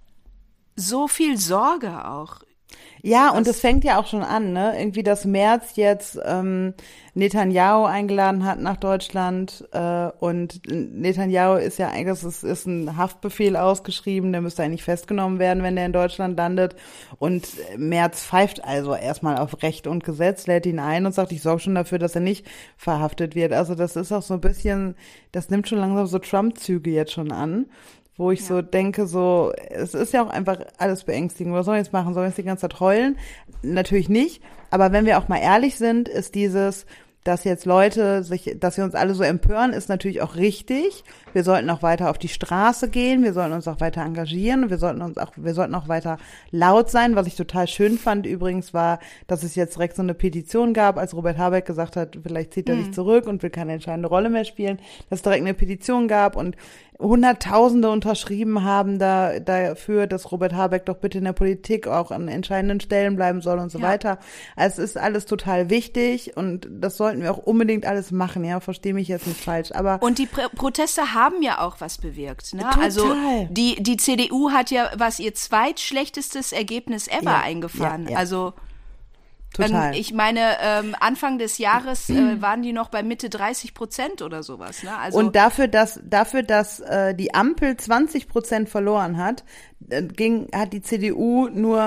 so viel Sorge auch. Ja, und das fängt ja auch schon an, ne? Irgendwie, dass Merz jetzt ähm, Netanyahu eingeladen hat nach Deutschland äh, und Netanyahu ist ja eigentlich, das ist, ist ein Haftbefehl ausgeschrieben, der müsste eigentlich festgenommen werden, wenn der in Deutschland landet. Und Merz pfeift also erstmal auf Recht und Gesetz, lädt ihn ein und sagt, ich sorge schon dafür, dass er nicht verhaftet wird. Also das ist auch so ein bisschen, das nimmt schon langsam so Trump-Züge jetzt schon an. Wo ich ja. so denke, so, es ist ja auch einfach alles beängstigend. Was sollen wir jetzt machen? Sollen wir jetzt die ganze Zeit heulen? Natürlich nicht. Aber wenn wir auch mal ehrlich sind, ist dieses, dass jetzt Leute sich, dass wir uns alle so empören, ist natürlich auch richtig. Wir sollten auch weiter auf die Straße gehen. Wir sollten uns auch weiter engagieren. Wir sollten uns auch, wir sollten auch weiter laut sein. Was ich total schön fand übrigens war, dass es jetzt direkt so eine Petition gab, als Robert Habeck gesagt hat, vielleicht zieht er sich zurück und will keine entscheidende Rolle mehr spielen, dass es direkt eine Petition gab und Hunderttausende unterschrieben haben da, dafür, dass Robert Habeck doch bitte in der Politik auch an entscheidenden Stellen bleiben soll und so ja. weiter. Also es ist alles total wichtig und das sollten wir auch unbedingt alles machen, ja, verstehe mich jetzt nicht falsch. Aber und die Pr- Proteste haben ja auch was bewirkt. Ne? Total. Also die, die C D U hat ja was ihr zweitschlechtestes Ergebnis ever ja, eingefahren. Ja, ja. Also total. Ähm, ich meine, ähm, Anfang des Jahres äh, waren die noch bei Mitte dreißig Prozent oder sowas. Ne? Also und dafür, dass dafür, dass äh, die Ampel zwanzig Prozent verloren hat, äh, ging hat die C D U nur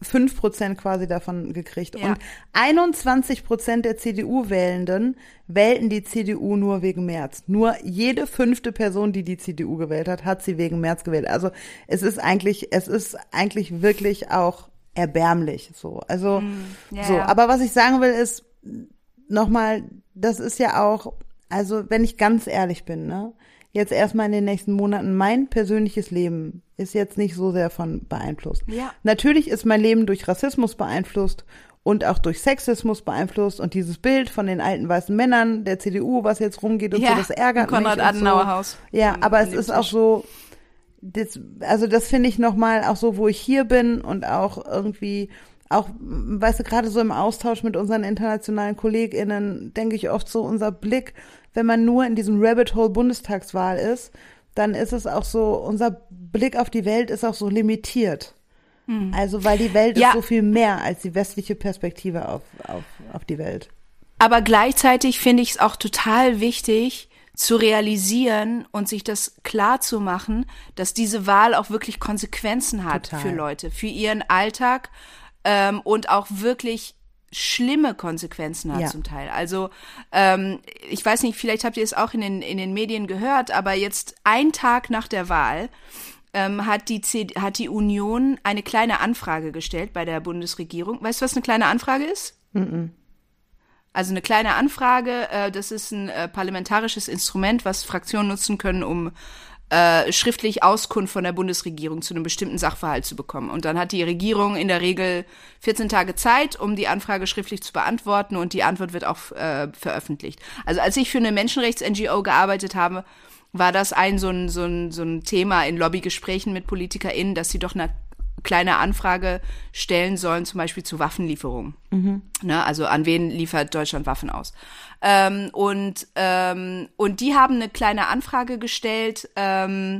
fünf Prozent quasi davon gekriegt. Ja. Und einundzwanzig Prozent der C D U-Wählenden wählten die C D U nur wegen Merz. Nur jede fünfte Person, die die C D U gewählt hat, hat sie wegen Merz gewählt. Also es ist eigentlich, es ist eigentlich wirklich auch erbärmlich, so. Also, mm, ja, so. ja. Aber was ich sagen will, ist, nochmal, das ist ja auch, also wenn ich ganz ehrlich bin, ne, jetzt erstmal in den nächsten Monaten, mein persönliches Leben ist jetzt nicht so sehr von beeinflusst. Ja. Natürlich ist mein Leben durch Rassismus beeinflusst und auch durch Sexismus beeinflusst und dieses Bild von den alten weißen Männern der C D U, was jetzt rumgeht und ja, so, das ärgert mich. Konrad-Adenauer-Haus. So. Ja, in, aber in es ist Tisch. auch so, das, also das finde ich nochmal auch so, wo ich hier bin und auch irgendwie auch, weißt du, gerade so im Austausch mit unseren internationalen KollegInnen, denke ich oft so, unser Blick, wenn man nur in diesem Rabbit Hole Bundestagswahl ist, dann ist es auch so, unser Blick auf die Welt ist auch so limitiert. Mhm. Also, weil die Welt ja. ist so viel mehr als die westliche Perspektive auf, auf, auf die Welt. Aber gleichzeitig finde ich es auch total wichtig, zu realisieren und sich das klar zu machen, dass diese Wahl auch wirklich Konsequenzen hat Total. für Leute, für ihren Alltag ähm, und auch wirklich schlimme Konsequenzen hat Ja. zum Teil. Also ähm, ich weiß nicht, vielleicht habt ihr es auch in den in den Medien gehört, aber jetzt ein Tag nach der Wahl ähm, hat die C- hat die Union eine kleine Anfrage gestellt bei der Bundesregierung. Weißt du, was eine kleine Anfrage ist? Mhm. Also eine kleine Anfrage, äh, das ist ein äh, parlamentarisches Instrument, was Fraktionen nutzen können, um äh, schriftlich Auskunft von der Bundesregierung zu einem bestimmten Sachverhalt zu bekommen. Und dann hat die Regierung in der Regel vierzehn Tage Zeit, um die Anfrage schriftlich zu beantworten, und die Antwort wird auch äh, veröffentlicht. Also als ich für eine Menschenrechts-N G O gearbeitet habe, war das ein so ein, so ein, so ein Thema in Lobbygesprächen mit PolitikerInnen, dass sie doch eine kleine Anfrage stellen sollen, zum Beispiel zu Waffenlieferungen. Mhm. Ne, also an wen liefert Deutschland Waffen aus? Ähm, und, ähm, und die haben eine kleine Anfrage gestellt ähm,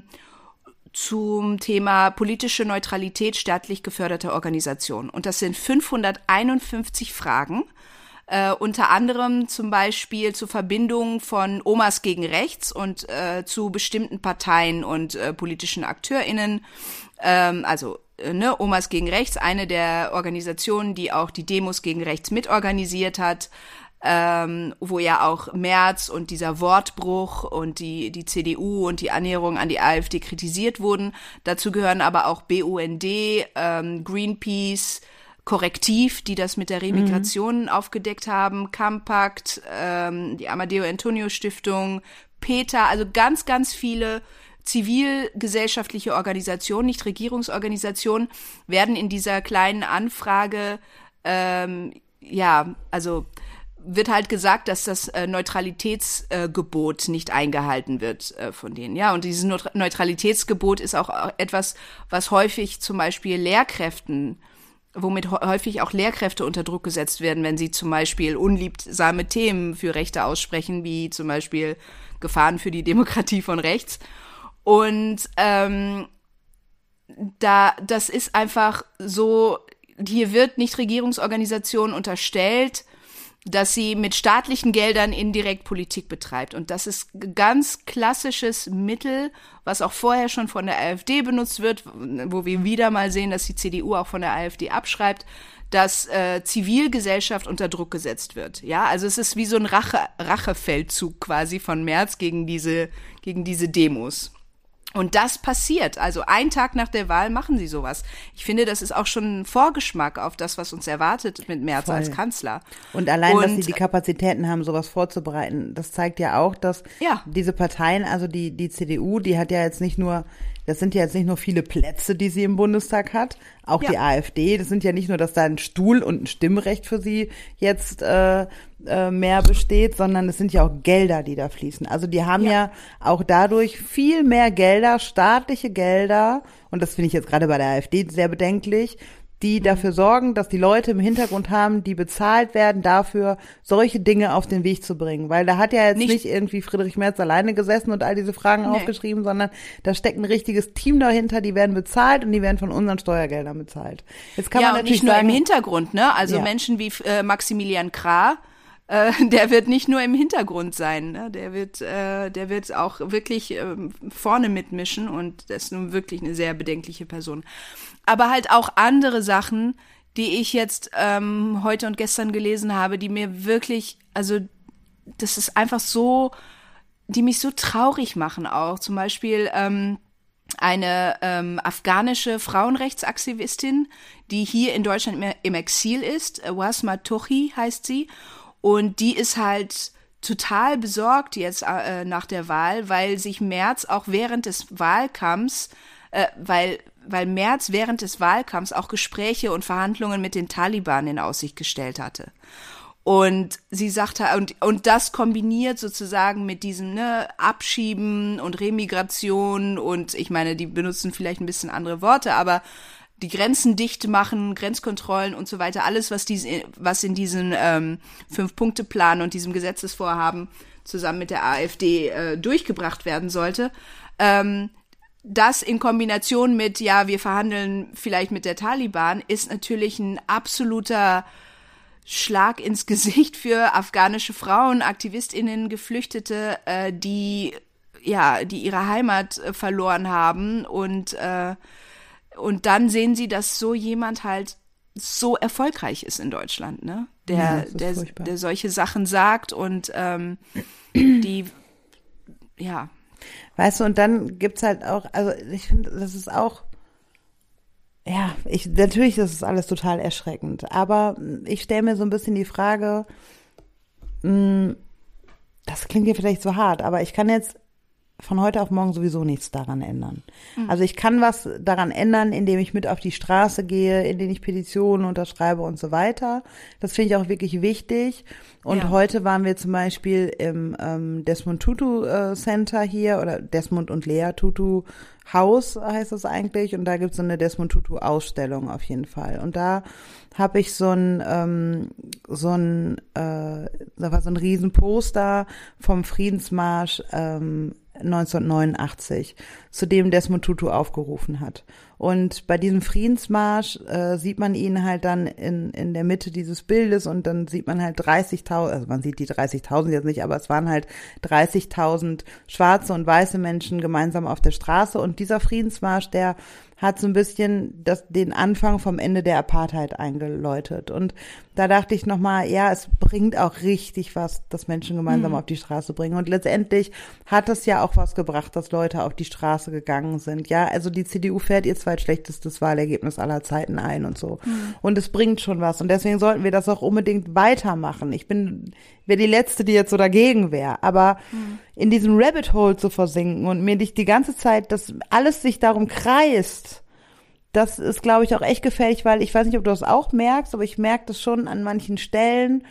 zum Thema politische Neutralität staatlich geförderter Organisationen. Und das sind fünfhunderteinundfünfzig Fragen. Äh, unter anderem zum Beispiel zur Verbindung von Omas gegen Rechts und äh, zu bestimmten Parteien und äh, politischen AkteurInnen. Ähm, also Ne, Omas gegen Rechts, eine der Organisationen, die auch die Demos gegen Rechts mitorganisiert hat, ähm, wo ja auch Merz und dieser Wortbruch und die die C D U und die Annäherung an die AfD kritisiert wurden. Dazu gehören aber auch B U N D, ähm, Greenpeace, Korrektiv, die das mit der Remigration mhm. aufgedeckt haben, Campact, ähm, die Amadeo Antonio Stiftung, PETA, also ganz, ganz viele zivilgesellschaftliche Organisationen, nicht Regierungsorganisationen, werden in dieser kleinen Anfrage, ähm, ja, also wird halt gesagt, dass das äh, Neutralitätsgebot äh, nicht eingehalten wird äh, von denen. Ja, und dieses Neutralitätsgebot ist auch etwas, was häufig zum Beispiel Lehrkräften, womit häufig auch Lehrkräfte unter Druck gesetzt werden, wenn sie zum Beispiel unliebsame Themen für Rechte aussprechen, wie zum Beispiel Gefahren für die Demokratie von rechts. Und ähm, da, das ist einfach so, hier wird Nichtregierungsorganisationen unterstellt, dass sie mit staatlichen Geldern indirekt Politik betreibt. Und das ist ganz klassisches Mittel, was auch vorher schon von der AfD benutzt wird, wo wir wieder mal sehen, dass die C D U auch von der AfD abschreibt, dass äh, Zivilgesellschaft unter Druck gesetzt wird. Ja, also es ist wie so ein Rache, Rachefeldzug quasi von Merz gegen diese, gegen diese Demos. Und das passiert. Also einen Tag nach der Wahl machen sie sowas. Ich finde, das ist auch schon ein Vorgeschmack auf das, was uns erwartet mit Merz Voll. als Kanzler. Und allein, Und, dass sie die Kapazitäten haben, sowas vorzubereiten, das zeigt ja auch, dass ja. diese Parteien, also die, die C D U, die hat ja jetzt nicht nur, das sind ja jetzt nicht nur viele Plätze, die sie im Bundestag hat, auch ja. die AfD, das sind ja nicht nur, dass da ein Stuhl und ein Stimmrecht für sie jetzt äh, äh, mehr besteht, sondern es sind ja auch Gelder, die da fließen. Also die haben ja, ja auch dadurch viel mehr Gelder, staatliche Gelder, und das finde ich jetzt gerade bei der AfD sehr bedenklich, die dafür sorgen, dass die Leute im Hintergrund haben, die bezahlt werden dafür, solche Dinge auf den Weg zu bringen. Weil da hat ja jetzt nicht, nicht irgendwie Friedrich Merz alleine gesessen und all diese Fragen nee. aufgeschrieben, sondern da steckt ein richtiges Team dahinter, die werden bezahlt und die werden von unseren Steuergeldern bezahlt. Jetzt kann ja, man und natürlich nicht nur sagen, im Hintergrund, ne? Also ja. Menschen wie äh, Maximilian Krah, äh, der wird nicht nur im Hintergrund sein, ne? Der wird, äh, der wird auch wirklich äh, vorne mitmischen und das ist nun wirklich eine sehr bedenkliche Person. Aber halt auch andere Sachen, die ich jetzt ähm, heute und gestern gelesen habe, die mir wirklich, also das ist einfach so, die mich so traurig machen auch. Zum Beispiel ähm, eine ähm, afghanische Frauenrechtsaktivistin, die hier in Deutschland im, im Exil ist, Wasma Tochi heißt sie, und die ist halt total besorgt jetzt äh, nach der Wahl, weil sich Merz auch während des Wahlkampfs, äh, weil weil Merz während des Wahlkampfs auch Gespräche und Verhandlungen mit den Taliban in Aussicht gestellt hatte. Und sie sagte, und, und das kombiniert sozusagen mit diesem, ne, Abschieben und Remigration und ich meine, die benutzen vielleicht ein bisschen andere Worte, aber die Grenzen dicht machen, Grenzkontrollen und so weiter, alles, was diese, was in diesem ähm, Fünf-Punkte-Plan und diesem Gesetzesvorhaben zusammen mit der AfD äh, durchgebracht werden sollte, ähm, das in Kombination mit, ja, wir verhandeln vielleicht mit der Taliban, ist natürlich ein absoluter Schlag ins Gesicht für afghanische Frauen, AktivistInnen, Geflüchtete, äh, die, ja, die ihre Heimat äh, verloren haben und, äh, und dann sehen sie, dass so jemand halt so erfolgreich ist in Deutschland, ne? Der, ja, der, der solche Sachen sagt und, ähm, die, ja. Weißt du, und dann gibt's halt auch, also ich finde, das ist auch, ja, ich natürlich ist es alles total erschreckend, aber ich stelle mir so ein bisschen die Frage, mh, das klingt ja vielleicht so hart, aber ich kann jetzt von heute auf morgen sowieso nichts daran ändern. Mhm. Also ich kann was daran ändern, indem ich mit auf die Straße gehe, indem ich Petitionen unterschreibe und so weiter. Das finde ich auch wirklich wichtig. Und ja. Heute waren wir zum Beispiel im ähm, Desmond Tutu äh, Center hier oder Desmond und Lea Tutu Haus heißt das eigentlich. Und da gibt es so eine Desmond Tutu Ausstellung auf jeden Fall. Und da habe ich so ein ähm, so ein äh, da war so ein Riesenposter vom Friedensmarsch ähm, neunzehnhundertneunundachtzig, zu dem Desmond Tutu aufgerufen hat. Und bei diesem Friedensmarsch äh, sieht man ihn halt dann in in der Mitte dieses Bildes und dann sieht man halt dreißigtausend, also man sieht die dreißigtausend jetzt nicht, aber es waren halt dreißigtausend schwarze und weiße Menschen gemeinsam auf der Straße und dieser Friedensmarsch, der hat so ein bisschen das, den Anfang vom Ende der Apartheid eingeläutet. Und da dachte ich nochmal, ja, es bringt auch richtig was, dass Menschen gemeinsam mhm. auf die Straße bringen. Und letztendlich hat es ja auch was gebracht, dass Leute auf die Straße gegangen sind. Ja, also die C D U fährt ihr zweitschlechtestes Wahlergebnis aller Zeiten ein und so. Mhm. Und es bringt schon was. Und deswegen sollten wir das auch unbedingt weitermachen. Ich bin, wäre die Letzte, die jetzt so dagegen wäre. Aber mhm. in diesem Rabbit Hole zu versinken und mir nicht die ganze Zeit, dass alles sich darum kreist, das ist, glaube ich, auch echt gefährlich, weil ich weiß nicht, ob du das auch merkst, aber ich merke das schon an manchen Stellen,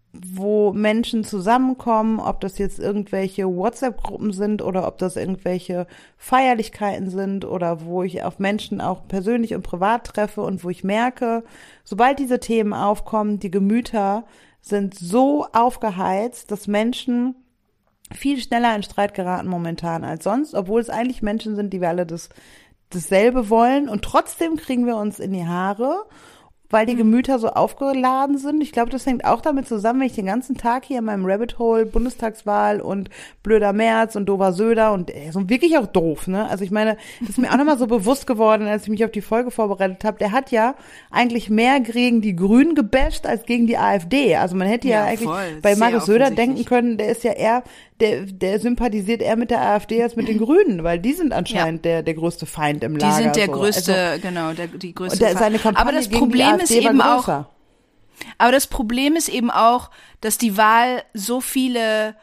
wo Menschen zusammenkommen, ob das jetzt irgendwelche WhatsApp-Gruppen sind oder ob das irgendwelche Feierlichkeiten sind oder wo ich auf Menschen auch persönlich und privat treffe und wo ich merke, sobald diese Themen aufkommen, die Gemüter sind so aufgeheizt, dass Menschen viel schneller in Streit geraten momentan als sonst, obwohl es eigentlich Menschen sind, die wir alle das dasselbe wollen und trotzdem kriegen wir uns in die Haare, weil die Gemüter so aufgeladen sind. Ich glaube, das hängt auch damit zusammen, wenn ich den ganzen Tag hier in meinem Rabbit Hole, Bundestagswahl und blöder Merz und doofer Söder und er ist wirklich auch doof, ne? Also ich meine, das ist mir auch nochmal so bewusst geworden, als ich mich auf die Folge vorbereitet habe. Der hat ja eigentlich mehr gegen die Grünen gebasht als gegen die AfD. Also man hätte ja, ja eigentlich voll, bei Markus Söder denken können, der ist ja eher, der, der sympathisiert eher mit der AfD als mit den Grünen, weil die sind anscheinend ja. der, der größte Feind im Lager. Die sind der so. größte, also, genau, der, die größte und der, seine Kampagne aber das gegen Problem die AfD ist eben war auch, aber das Problem ist eben auch, dass die Wahl so viele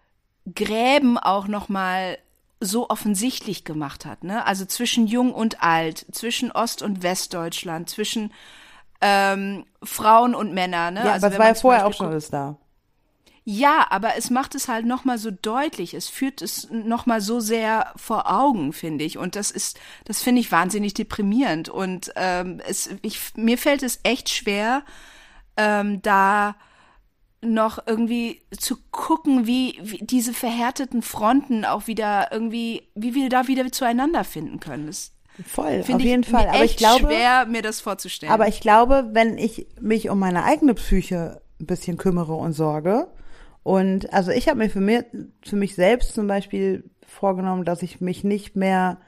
Gräben auch nochmal so offensichtlich gemacht hat, ne? Also zwischen Jung und Alt, zwischen Ost- und Westdeutschland, zwischen ähm, Frauen und Männern, ne? Ja, also das war ja vorher auch schon alles da. Ja, aber es macht es halt nochmal so deutlich, es führt es nochmal so sehr vor Augen, finde ich. Und das ist, das finde ich wahnsinnig deprimierend. Und ähm, es, ich, mir fällt es echt schwer, ähm, da noch irgendwie zu gucken, wie, wie diese verhärteten Fronten auch wieder irgendwie, wie wir da wieder zueinander finden können. Das Voll, auf jeden Fall. Aber ich glaube, schwer, mir das vorzustellen. Aber ich glaube, wenn ich mich um meine eigene Psyche ein bisschen kümmere und sorge. Und also ich habe mir für mich, für mich selbst zum Beispiel vorgenommen, dass ich mich nicht mehr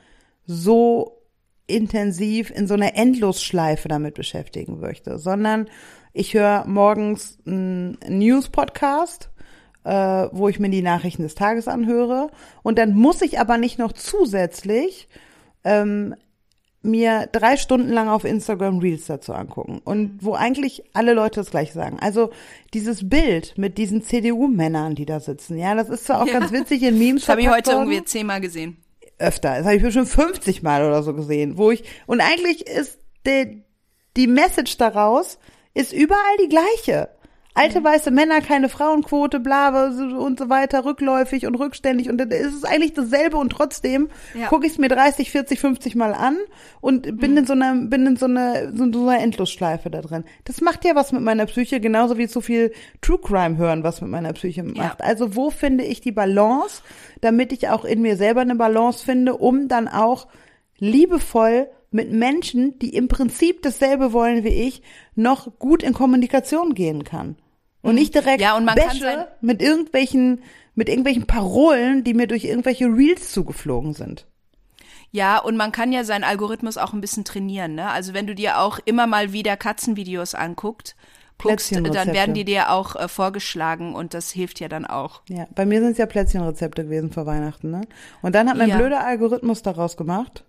so intensiv in so einer Endlosschleife damit beschäftigen möchte, sondern ich höre morgens einen News-Podcast, äh, wo ich mir die Nachrichten des Tages anhöre, und dann muss ich aber nicht noch zusätzlich ähm, mir drei Stunden lang auf Instagram Reels dazu angucken und wo eigentlich alle Leute das Gleiche sagen. Also dieses Bild mit diesen C D U-Männern, die da sitzen, ja, das ist zwar auch ja. ganz witzig in Memes. Das habe ich heute worden. irgendwie zehnmal gesehen. Öfter. Das habe ich bestimmt fünfzig Mal oder so gesehen, wo ich, und eigentlich ist die, die Message daraus, ist überall die gleiche. Alte weiße Männer, keine Frauenquote, bla und so weiter, rückläufig und rückständig, und dann ist es eigentlich dasselbe, und trotzdem ja. gucke ich es mir dreißig, vierzig, fünfzig Mal an und bin mhm. in so einer bin in so einer so einer Endlosschleife da drin. Das macht ja was mit meiner Psyche, genauso wie so viel True Crime hören was mit meiner Psyche macht. Ja. Also wo finde ich die Balance, damit ich auch in mir selber eine Balance finde, um dann auch liebevoll mit Menschen, die im Prinzip dasselbe wollen wie ich, noch gut in Kommunikation gehen kann. Und nicht direkt ja, und man bashe kann mit irgendwelchen, mit irgendwelchen Parolen, die mir durch irgendwelche Reels zugeflogen sind. Ja, und man kann ja seinen Algorithmus auch ein bisschen trainieren, ne? Also wenn du dir auch immer mal wieder Katzenvideos anguckst, guckst, dann werden die dir auch äh, vorgeschlagen, und das hilft ja dann auch. Ja, bei mir sind es ja Plätzchenrezepte gewesen vor Weihnachten, ne? Und dann hat mein ja. blöder Algorithmus daraus gemacht.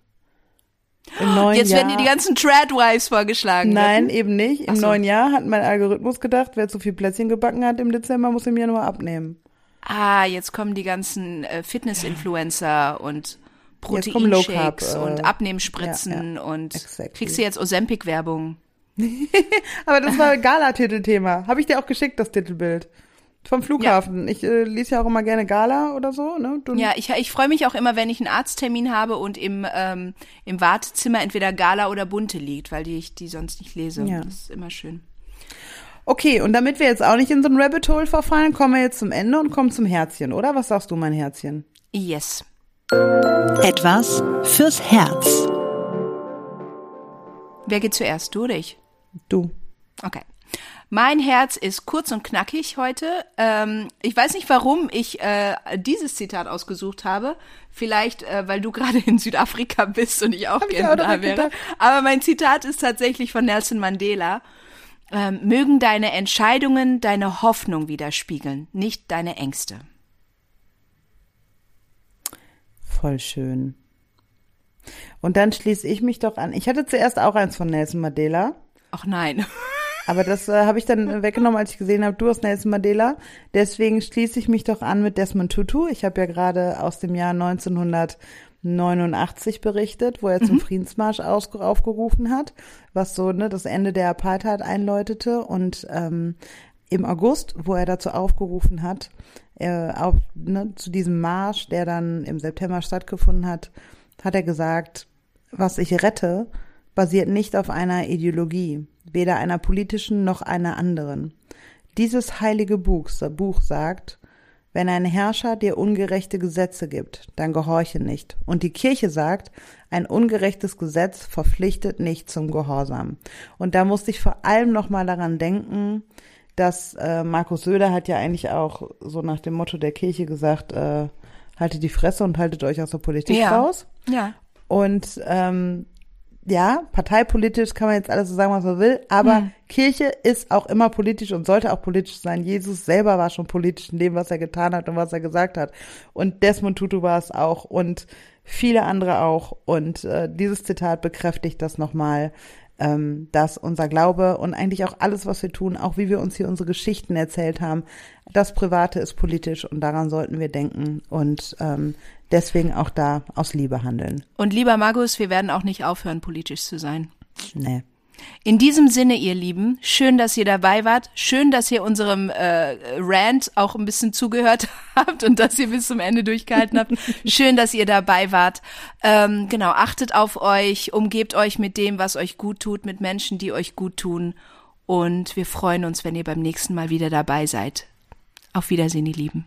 Im neuen Jetzt Jahr, werden dir die ganzen Tradwives vorgeschlagen. Nein, werden. eben nicht. Im so. neuen Jahr hat mein Algorithmus gedacht, wer zu viel Plätzchen gebacken hat im Dezember, muss im Januar abnehmen. Ah, jetzt kommen die ganzen äh, Fitness-Influencer und Proteinshakes äh, und Abnehmspritzen ja, ja, und exactly. Kriegst du jetzt Ozempic-Werbung? Aber das war Gala-Titelthema. Habe ich dir auch geschickt, das Titelbild. Vom Flughafen. Ja. Ich äh, lese ja auch immer gerne Gala oder so, ne? Du ja, ich, ich freue mich auch immer, wenn ich einen Arzttermin habe und im, ähm, im Wartezimmer entweder Gala oder Bunte liegt, weil die ich die sonst nicht lese. Ja. Das ist immer schön. Okay, und damit wir jetzt auch nicht in so ein Rabbit Hole verfallen, kommen wir jetzt zum Ende und kommen zum Herzchen, oder? Was sagst du, mein Herzchen? Yes. Etwas fürs Herz. Wer geht zuerst, du oder ich? Du. Okay. Mein Herz ist kurz und knackig heute. Ähm, ich weiß nicht, warum ich äh, dieses Zitat ausgesucht habe. Vielleicht, äh, weil du gerade in Südafrika bist und ich auch Hab gerne ich auch da wäre. Gedacht. Aber mein Zitat ist tatsächlich von Nelson Mandela. Ähm, mögen deine Entscheidungen deine Hoffnung widerspiegeln, nicht deine Ängste. Voll schön. Und dann schließe ich mich doch an. Ich hatte zuerst auch eins von Nelson Mandela. Ach nein. Aber das äh, habe ich dann weggenommen, als ich gesehen habe, du hast Nelson Mandela. Deswegen schließe ich mich doch an mit Desmond Tutu. Ich habe ja gerade aus dem Jahr neunzehnhundertneunundachtzig berichtet, wo er mhm. zum Friedensmarsch aus, aufgerufen hat, was so ne das Ende der Apartheid einläutete. Und ähm, im August, wo er dazu aufgerufen hat, äh, auf, ne, zu diesem Marsch, der dann im September stattgefunden hat, hat er gesagt, was ich rette, basiert nicht auf einer Ideologie, weder einer politischen noch einer anderen. Dieses heilige Buch, Buch sagt, wenn ein Herrscher dir ungerechte Gesetze gibt, dann gehorche nicht. Und die Kirche sagt, ein ungerechtes Gesetz verpflichtet nicht zum Gehorsam. Und da musste ich vor allem nochmal daran denken, dass äh, Markus Söder hat ja eigentlich auch so nach dem Motto der Kirche gesagt, äh, haltet die Fresse und haltet euch aus der Politik ja. raus. Ja. Und ähm, ja, parteipolitisch kann man jetzt alles so sagen, was man will, aber hm. Kirche ist auch immer politisch und sollte auch politisch sein. Jesus selber war schon politisch in dem, was er getan hat und was er gesagt hat. Und Desmond Tutu war es auch und viele andere auch. Und äh, dieses Zitat bekräftigt das nochmal, ähm, dass unser Glaube und eigentlich auch alles, was wir tun, auch wie wir uns hier unsere Geschichten erzählt haben, das Private ist politisch und daran sollten wir denken und ähm, deswegen auch da aus Liebe handeln. Und lieber Markus, wir werden auch nicht aufhören, politisch zu sein. Nee. In diesem Sinne, ihr Lieben, schön, dass ihr dabei wart. Schön, dass ihr unserem äh, Rant auch ein bisschen zugehört habt und dass ihr bis zum Ende durchgehalten habt. Schön, dass ihr dabei wart. Ähm, genau, achtet auf euch, umgebt euch mit dem, was euch gut tut, mit Menschen, die euch gut tun. Und wir freuen uns, wenn ihr beim nächsten Mal wieder dabei seid. Auf Wiedersehen, ihr Lieben.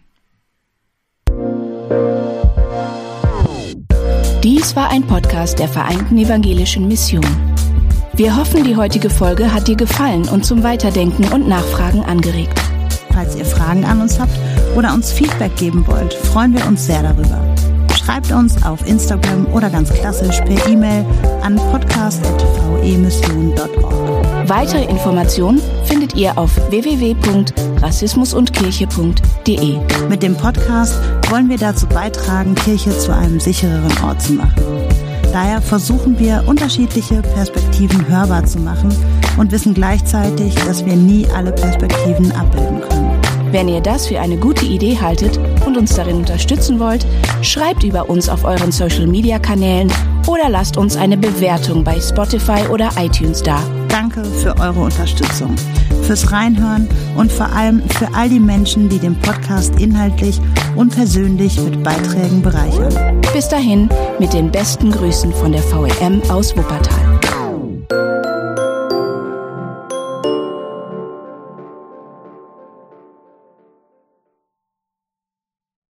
Dies war ein Podcast der Vereinten Evangelischen Mission. Wir hoffen, die heutige Folge hat dir gefallen und zum Weiterdenken und Nachfragen angeregt. Falls ihr Fragen an uns habt oder uns Feedback geben wollt, freuen wir uns sehr darüber. Schreibt uns auf Instagram oder ganz klassisch per E-Mail an podcast at v e mission punkt org. Weitere Informationen findet ihr auf w w w punkt rassismus und kirche punkt d e. Mit dem Podcast wollen wir dazu beitragen, Kirche zu einem sichereren Ort zu machen. Daher versuchen wir, unterschiedliche Perspektiven hörbar zu machen und wissen gleichzeitig, dass wir nie alle Perspektiven abbilden können. Wenn ihr das für eine gute Idee haltet und uns darin unterstützen wollt, schreibt über uns auf euren Social-Media-Kanälen oder lasst uns eine Bewertung bei Spotify oder iTunes da. Danke für eure Unterstützung, fürs Reinhören und vor allem für all die Menschen, die den Podcast inhaltlich und persönlich mit Beiträgen bereichern. Bis dahin mit den besten Grüßen von der V E M aus Wuppertal.